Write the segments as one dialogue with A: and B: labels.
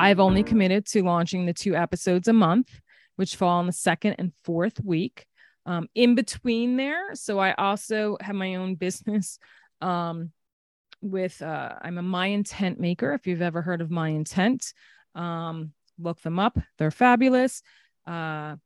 A: I've only committed to launching the 2 episodes a month, which fall on the 2nd and 4th week. In between there, so I also have my own business with I'm a My Intent maker. If you've ever heard of My Intent, look them up. They're fabulous. And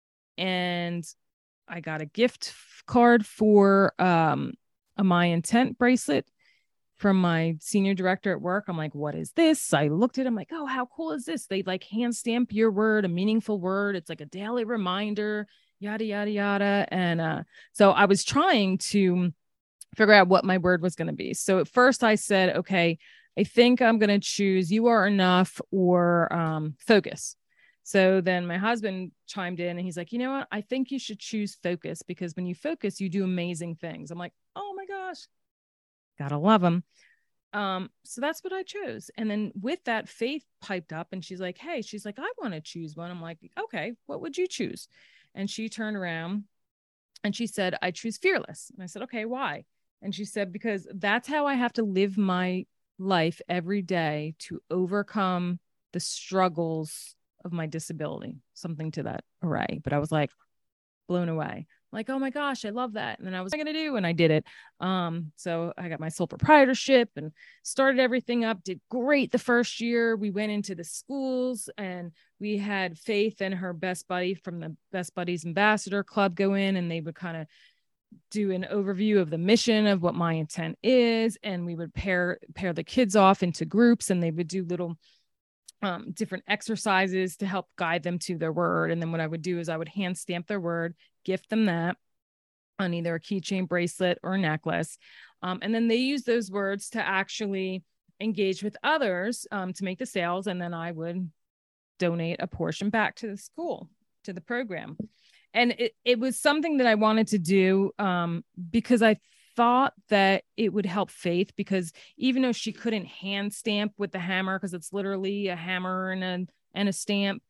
A: I got a gift card for a My Intent bracelet from my senior director at work. I'm like, what is this? I looked at it. I'm like, oh, how cool is this? They like hand stamp your word, a meaningful word. It's like a daily reminder, yada, yada, yada. And so I was trying to figure out what my word was going to be. So at first I said, okay, I think I'm going to choose you are enough or focus. So then my husband chimed in and he's like, you know what? I think you should choose focus, because when you focus, you do amazing things. I'm like, oh my gosh, gotta love him. So that's what I chose. And then with that, Faith piped up and she's like, hey, she's like, I want to choose one. I'm like, okay, what would you choose? And she turned around and she said, I choose fearless. And I said, okay, why? And she said, because that's how I have to live my life every day to overcome the struggles of my disability, something to that array. But I was like blown away. Like, oh my gosh, I love that. And then I was going to do, and I did it. So I got my sole proprietorship and started everything up, did great the first year. We went into the schools and we had Faith and her best buddy from the Best Buddies Ambassador Club go in, and they would kind of do an overview of the mission of what My Intent is. And we would pair the kids off into groups, and they would do little different exercises to help guide them to their word. And then what I would do is I would hand stamp their word, gift them that on either a keychain, bracelet, or necklace. And then they use those words to actually engage with others to make the sales. And then I would donate a portion back to the school, to the program. And it was something that I wanted to do because I thought that it would help Faith, because even though she couldn't hand stamp with the hammer, because it's literally a hammer and a stamp,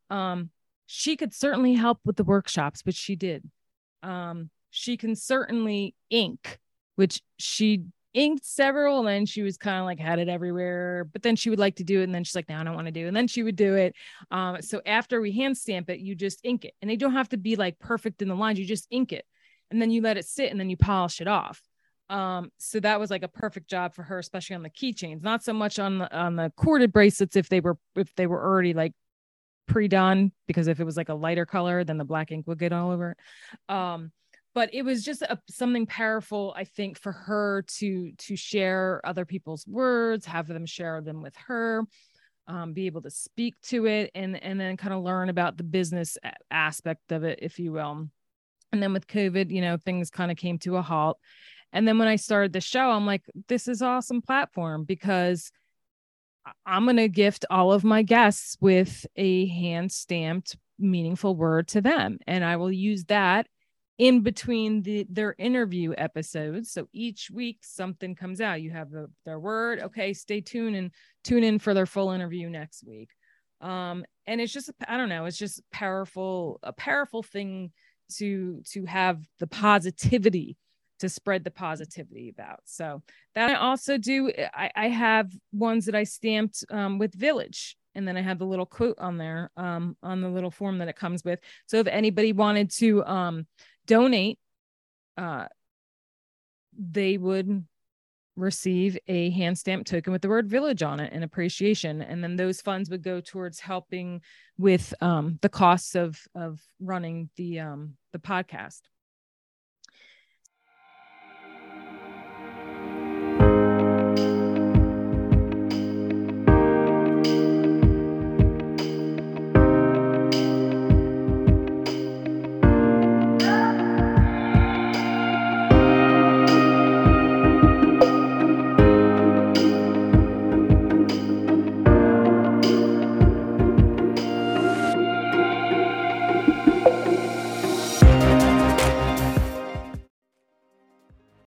A: she could certainly help with the workshops, which she did. She can certainly ink, which she inked several, and then she was kind of like had it everywhere, but then she would like to do it, and then she's like, no, I don't want to do it, and then she would do it. So after we hand stamp it, you just ink it, and they don't have to be like perfect in the lines. You just ink it, and then you let it sit, and then you polish it off. So that was like a perfect job for her, especially on the keychains, not so much on the corded bracelets if they were already like pre-done, because if it was like a lighter color, then the black ink would get all over it. But it was just something powerful, I think, for her to share other people's words, have them share them with her, be able to speak to it, and then kind of learn about the business aspect of it, if you will. And then with COVID, things kind of came to a halt. And then when I started the show, I'm like, this is awesome platform, because I'm going to gift all of my guests with a hand stamped meaningful word to them. And I will use that in between their interview episodes. So each week something comes out. You have their word. Okay, stay tuned and tune in for their full interview next week. And it's just, I don't know, it's just a powerful thing to have the positivity, to spread the positivity about. So that I also do. I have ones that I stamped with Village. And then I have the little quote on there on the little form that it comes with. So if anybody wanted to donate, they would receive a hand stamp token with the word Village on it in appreciation. And then those funds would go towards helping with the costs of running the podcast.